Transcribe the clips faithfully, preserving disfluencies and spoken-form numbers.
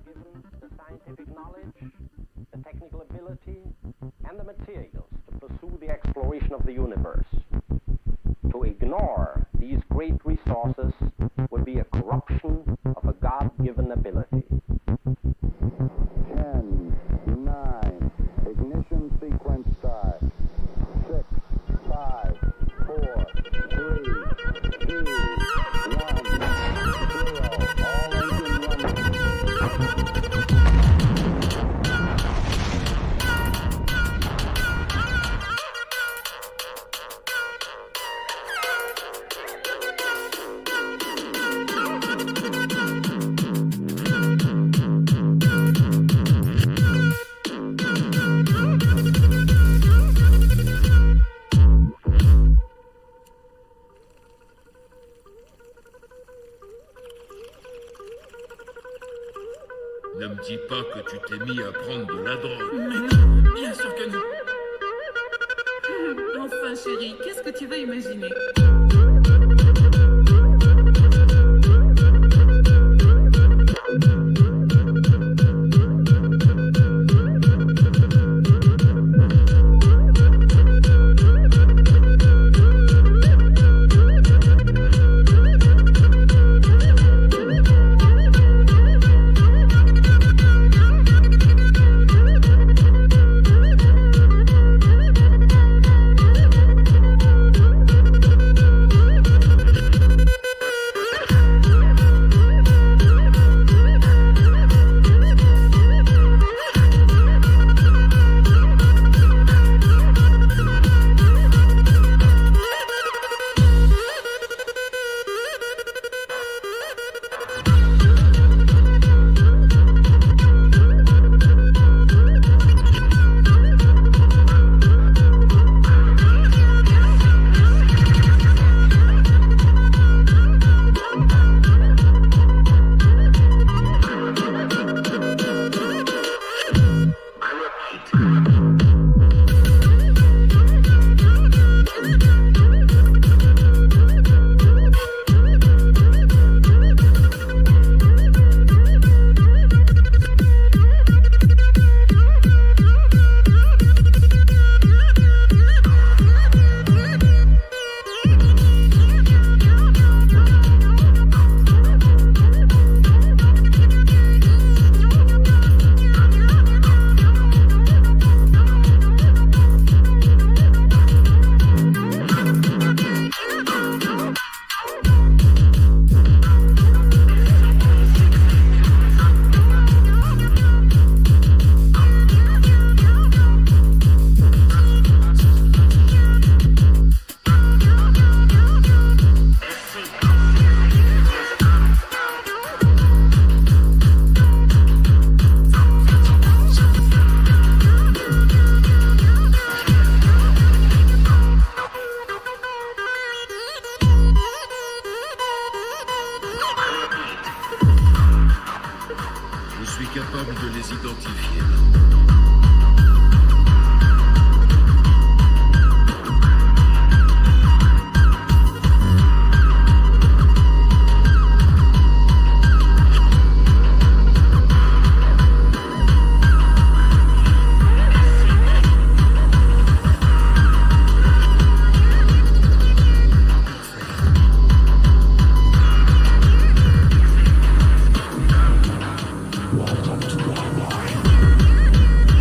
given the scientific knowledge, the technical ability, and the materials to pursue the exploration of the universe. To ignore these great resources would be a corruption of a God-given ability. Ten, nine, ignition sequence start. Six, five, four, three, two, one, zero. All engine running. Ne me dis pas que tu t'es mis à prendre de la drogue. Mais non, bien sûr que non. Enfin, chérie, qu'est-ce que tu vas imaginer? Je suis capable de les identifier. Welcome to our life.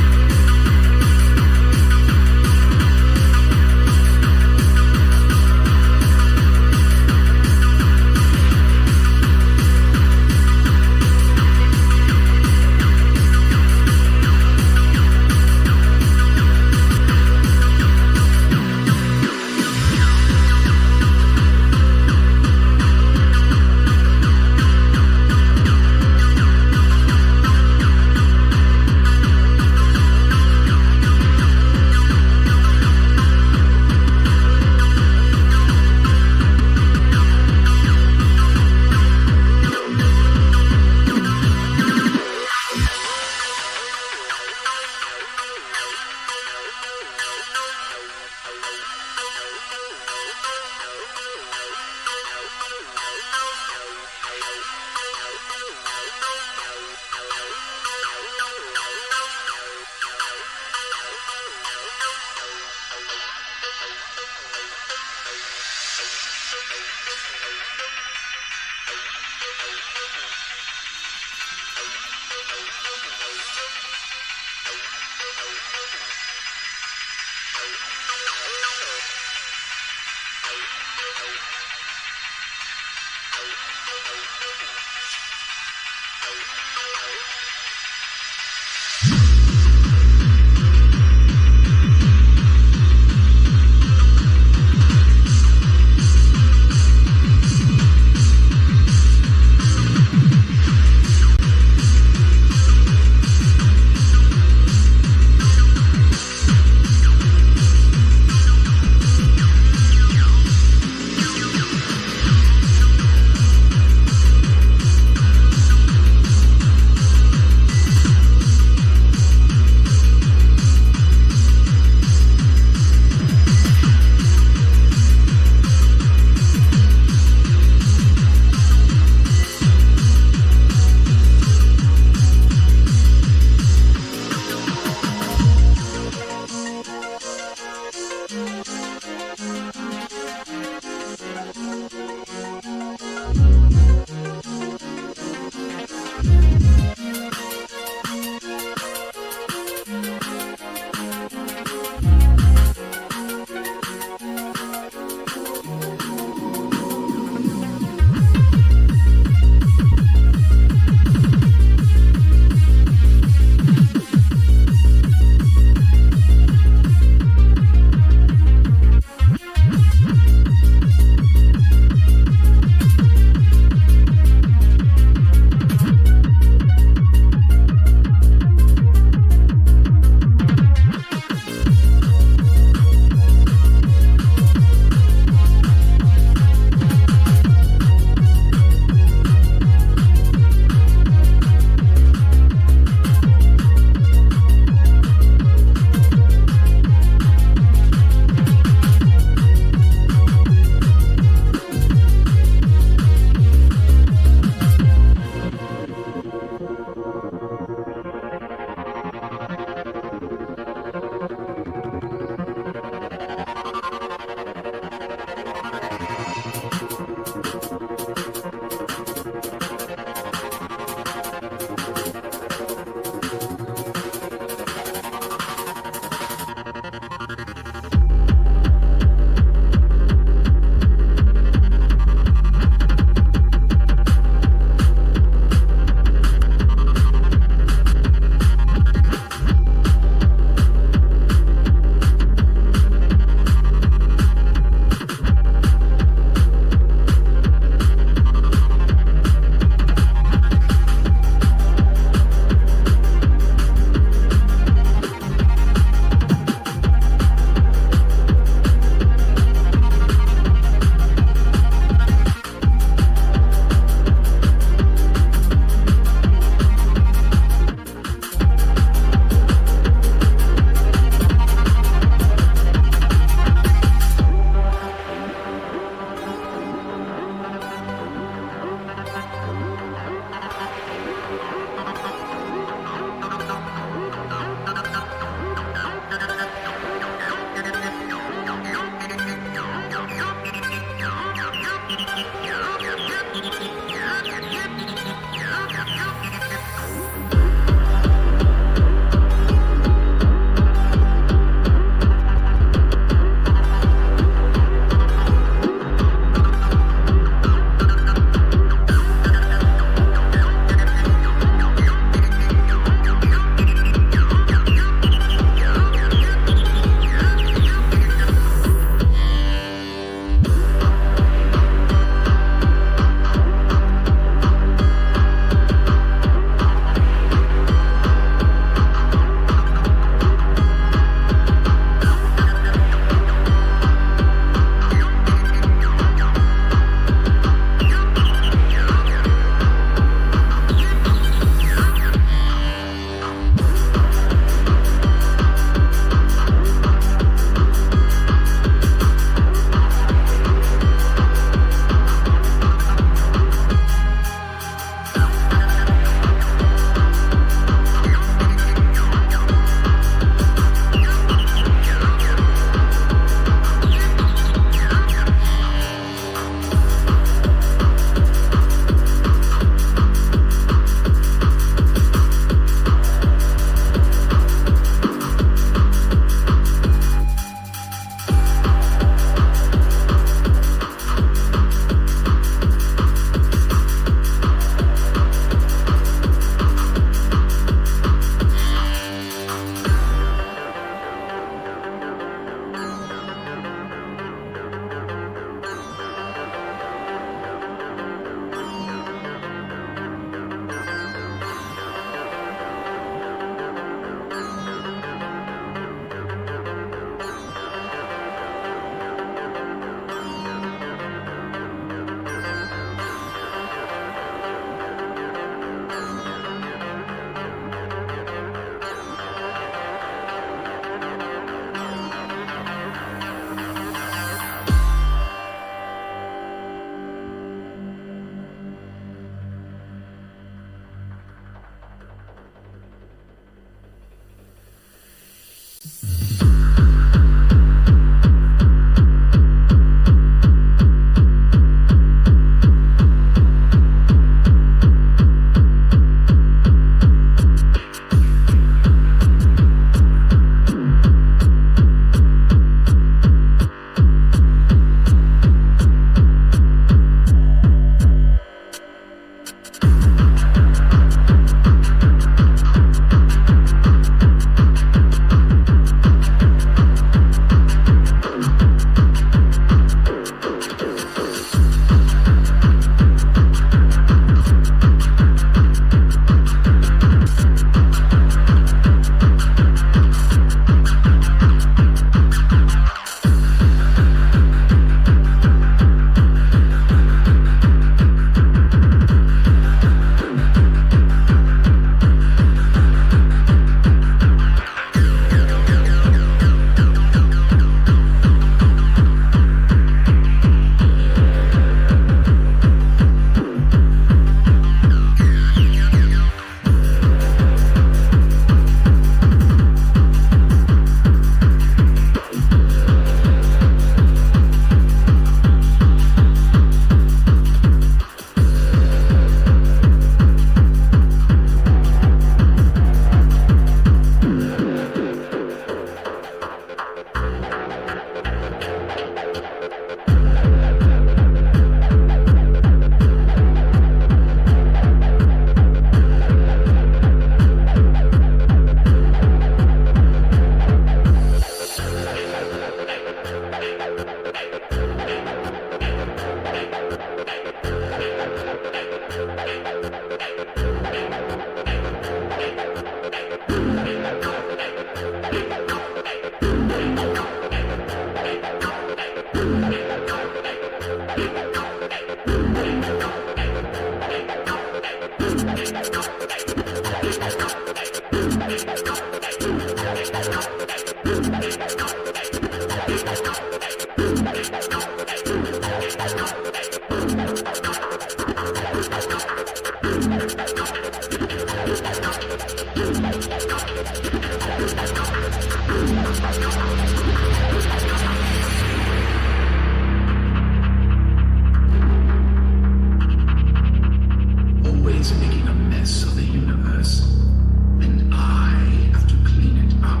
Always making a mess of the universe, and I have to clean it up.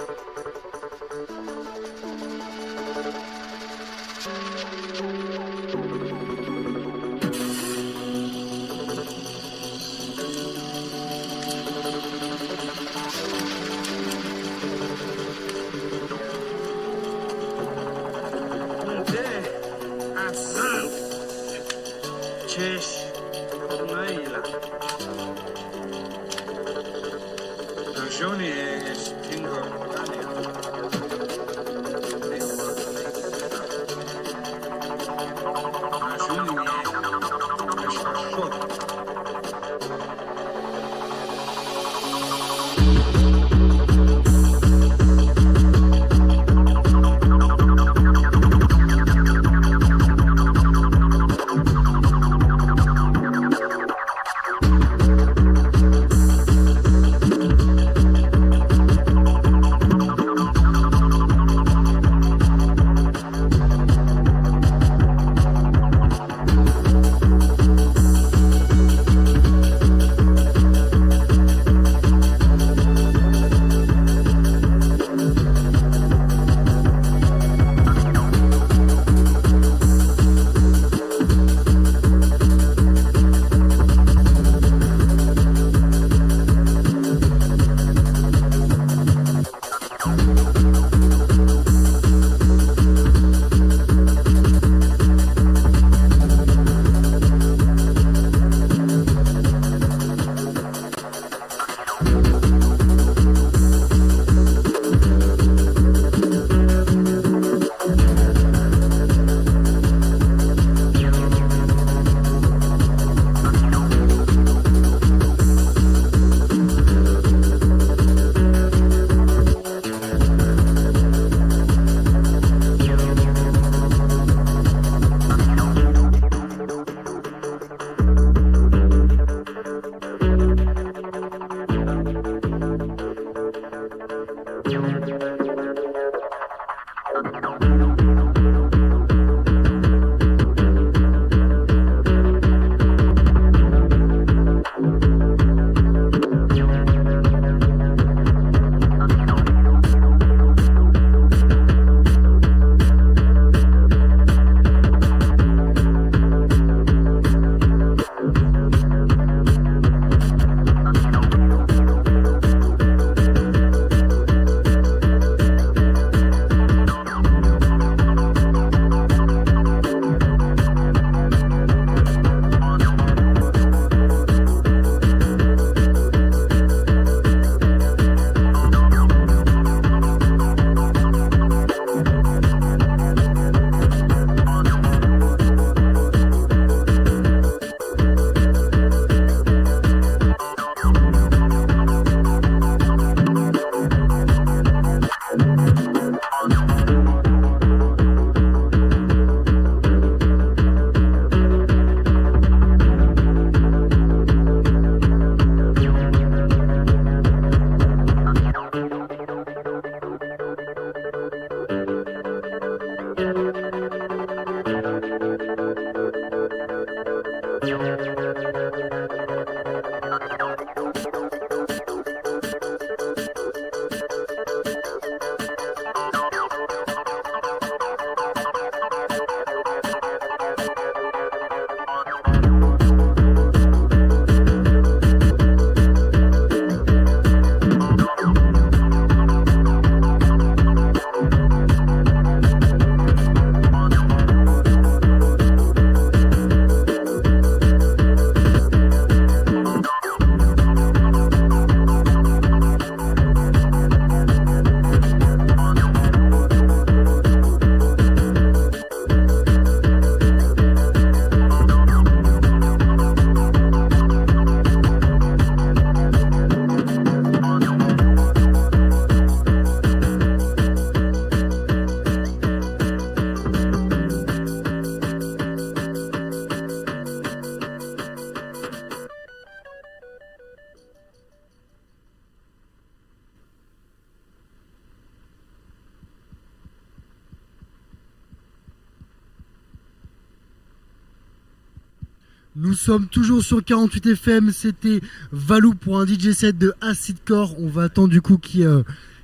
Nous sommes toujours sur quarante-huit F M, c'était Valou pour un D J set de Acid Core. On va attendre du coup qu'il euh,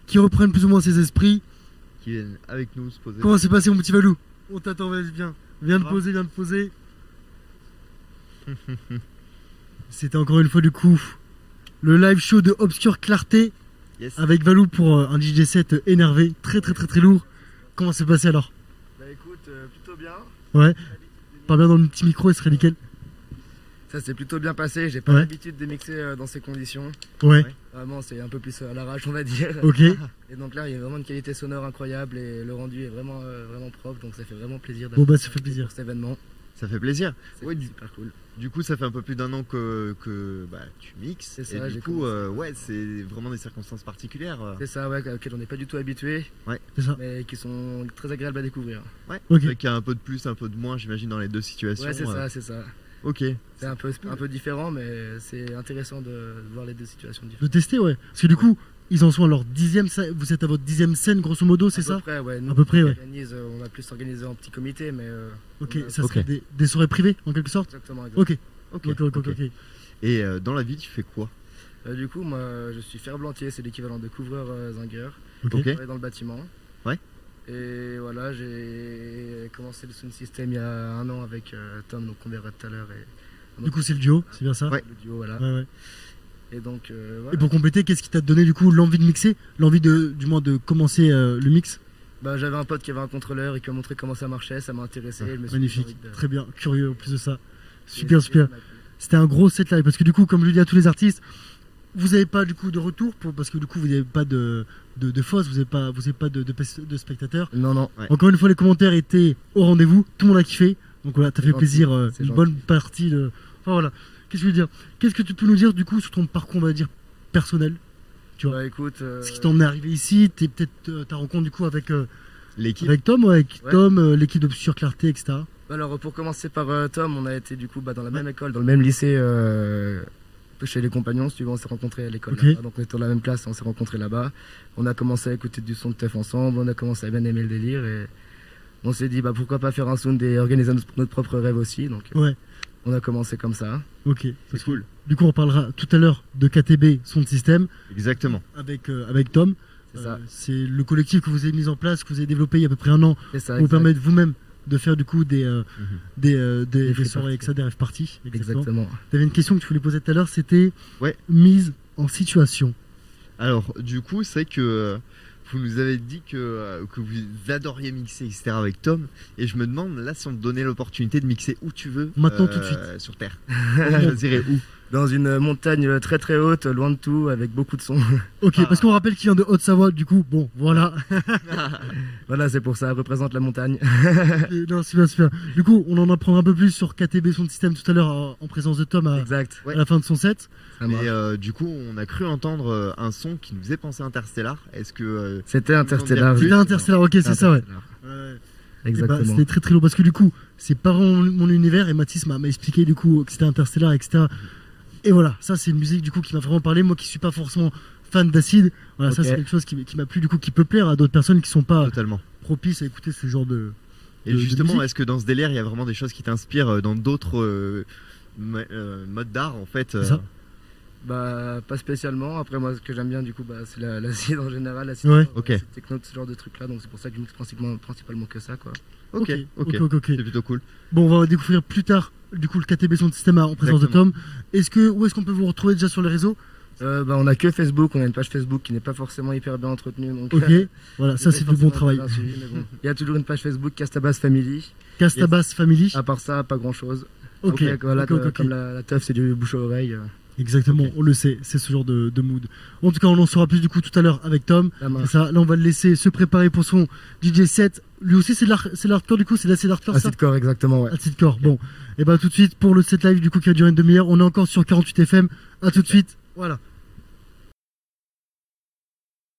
qui reprennent plus ou moins ses esprits. Qui viennent avec nous se poser. Comment s'est passé mon petit Valou? On t'attend, vas-y, viens. Viens de Ah. poser, viens de poser. C'était encore une fois du coup le live show de Obscure Clarté Yes. avec Valou pour euh, un D J set énervé, très très très très lourd. Comment s'est passé alors? Bah écoute, euh, plutôt bien. Ouais. Parle bien dans le petit micro, il serait nickel. Ça s'est plutôt bien passé, j'ai pas Ouais. l'habitude de mixer euh, dans ces conditions. Ouais. Vraiment, c'est un peu plus à l'arrache, on va dire. Ok. Et donc là, il y a vraiment une qualité sonore incroyable et le rendu est vraiment, euh, vraiment propre, donc ça fait vraiment plaisir Bon bah ça fait plaisir. pour cet événement. Ça fait plaisir. C'est Ouais, du, super cool. du coup, ça fait un peu plus d'un an que, que bah, tu mixes. C'est ça, et du j'ai coup, commencé. euh, ouais, c'est vraiment des circonstances particulières. euh. C'est ça, ouais, auquel on n'est pas du tout habitué, C'est ça. mais qui sont très agréables à découvrir. Ouais. Ok. Avec un peu de plus, un peu de moins, j'imagine, dans les deux situations. Ouais, c'est euh. ça, c'est ça. Ok. C'est un peu, un peu différent, mais c'est intéressant de voir les deux situations De différentes. tester, ouais. Parce que du coup, ils en sont à leur dixième scène. Vous êtes à votre dixième scène, grosso modo, c'est À ça? peu près, ouais. Nous, À peu près, on ouais. organise, euh, on va plus s'organiser en petit comité, mais. euh, Ok, on a- ça Ok. serait des, des soirées privées en quelque sorte? Exactement, exactement. Ok. Ok. Ok, ok, ok. ok. ok. Et euh, dans la vie, tu fais quoi? Euh, du coup, moi, je suis ferblantier, c'est l'équivalent de couvreur euh, zingueur. Ok. Ok. Je travaille dans le bâtiment. Ouais. Et voilà, j'ai commencé le sound system il y a un an avec euh, Tom, donc on verra tout à l'heure. Et... Du coup, c'est le duo, c'est bien ça? Ouais. Le duo, voilà. Ouais, ouais. Et donc, euh, Et voilà. pour compléter, qu'est-ce qui t'a donné du coup l'envie de mixer? L'envie de, du moins de commencer euh, le mix? Bah, j'avais un pote qui avait un contrôleur et qui m'a montré comment ça marchait, ça m'a intéressé. je me suis dit, Magnifique, j'ai envie de- très bien, curieux en plus de ça. Super, Et- super. et ça m'a plu. C'était un gros set live parce que du coup, comme je le dis à tous les artistes, vous n'avez pas du coup de retour pour, parce que du coup, vous n'avez pas de, de, de fosse, vous n'avez pas, vous avez pas de, de, de spectateurs. Non, non. Ouais. Encore une fois, les commentaires étaient au rendez-vous, tout le monde a kiffé. Donc voilà, t'as fait gentil, plaisir, euh, c'est une gentil. bonne partie de. Enfin voilà, qu'est-ce que je veux dire? Qu'est-ce que tu peux nous dire du coup sur ton parcours, on va dire, personnel? Tu vois, Bah écoute. euh, ce qui t'en est arrivé ici, t'es peut-être euh, ta rencontre du coup avec, euh, L'équipe. avec Tom, ouais, avec Ouais. Tom, euh, l'équipe d'Obscure Clarté, et cetera. Alors pour commencer par euh, Tom, on a été du coup bah, dans la même école, dans le même lycée euh, chez les compagnons, si tu veux, on s'est rencontrés à l'école Ok. là-bas. Donc on était dans la même classe, on s'est rencontrés là-bas. On a commencé à écouter du son de teuf ensemble, on a commencé à bien aimer le délire et on s'est dit bah pourquoi pas faire un sound et organiser notre, notre propre rêve aussi. Donc euh, Ouais, on a commencé comme ça. ok. C'est cool. Du coup, on parlera tout à l'heure de K T B, son système, Exactement. avec, euh, avec Tom. C'est Euh, ça. c'est le collectif que vous avez mis en place, que vous avez développé il y a à peu près un an, C'est ça. pour vous exact. permettre vous-même de faire du coup des, euh, Mhm. des, euh, des, Des des free soirées avec parties. ça, des rêves parties. Exactement. Exactement. Tu avais une question que tu voulais poser tout à l'heure, c'était Ouais. mise en situation. Alors, du coup, c'est que euh, vous nous avez dit que, euh, que vous adoriez mixer, et cetera avec Tom. Et je me demande, là, si on te donnait l'opportunité de mixer où tu veux. Maintenant, tout de suite. Sur Terre. Tu choisirais où? Dans une montagne très très haute, loin de tout, avec beaucoup de sons. Ok, Ah. parce qu'on rappelle qu'il vient de Haute-Savoie, du coup, bon, voilà. Voilà, c'est pour ça, elle représente la montagne. Et non, c'est bien, c'est bien. Du coup, on en apprend un peu plus sur K T B, son système tout à l'heure, en en présence de Tom à, Exact. à la fin de son set. Ça marche. Mais euh, du coup, on a cru entendre euh, un son qui nous faisait penser Interstellar. Est-ce que. euh, C'était en Interstellar. dire C'était Interstellar, ok, c'est ça, ouais. Interstellar. Ouais. Et bah, Exactement. c'était très très lourd parce que du coup, c'est pas vraiment mon univers et Mathis m'a m'a expliqué du coup que c'était Interstellar, et cetera. Et voilà, ça c'est une musique du coup qui m'a vraiment parlé. Moi qui suis pas forcément fan d'acide, voilà, ça Ok. c'est quelque chose qui, qui m'a plu, du coup qui peut plaire à d'autres personnes qui sont pas Totalement. propices à écouter ce genre de. Et de- de justement, musique. est-ce que dans ce délire, il y a vraiment des choses qui t'inspirent euh, dans d'autres euh, mo- euh, modes d'art en fait euh, C'est ça. Bah, pas spécialement. Après, moi, ce que j'aime bien, du coup, bah, c'est la- l'acide en général, l'acide, Ouais. euh, Ok. l'acide techno, ce genre de trucs-là. Donc, c'est pour ça que je mixe principalement, principalement que ça, quoi. Ok, ok. ok, ok, ok. C'est plutôt cool. Bon, on va découvrir plus tard du coup le K T B son système en présence Exactement. de Tom. Est-ce que où est-ce qu'on peut vous retrouver déjà sur les réseaux? Euh, bah, on a que Facebook, on a une page Facebook qui n'est pas forcément hyper bien entretenue. Donc, Ok, voilà, ça j'ai c'est pas du bon forcément travail. bien suivi, mais bon. Il y a toujours une page Facebook Castabas Family. Castabas Family. À part ça, pas grand-chose. Ok, Donc, voilà, ok, ok, de- ok. comme la, la teuf, c'est du bouche à oreille. euh, Exactement, on le sait, c'est ce genre de, de mood. En tout cas, on en saura plus du coup tout à l'heure avec Tom. ça C'est marche. ça, là on va le laisser se préparer pour son D J set. Lui aussi c'est de l'hard- c'est l'hardcore du coup, c'est là c'est l'hardcore ça. Acid Core, exactement, ouais. Acid Core. Bon, et bah tout de suite pour le set live du coup qui va durer une demi-heure. On est encore sur quarante-huit F M. À tout de suite. Voilà.